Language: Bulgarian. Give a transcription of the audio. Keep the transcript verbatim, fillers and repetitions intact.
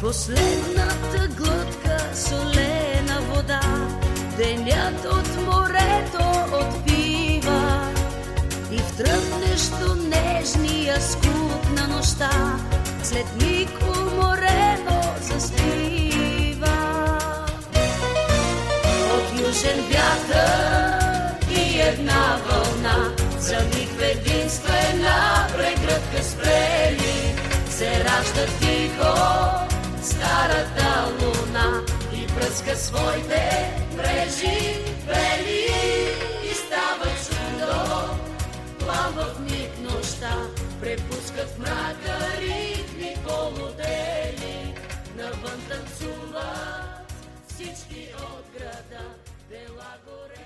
Последната глътка солена вода, денят от морето отпива и в тръпнещо нежния скуп на нощта след миг уморено заспива. От южен вятър и една вълна за миг в единствена прегръдка спрели се ражда тихо старата луна и пръска своите мрежи бели и става чудо. Пламва в миг нощта, препускат в мрака ритми полудели. Навън танцуват всички от града, дела горе.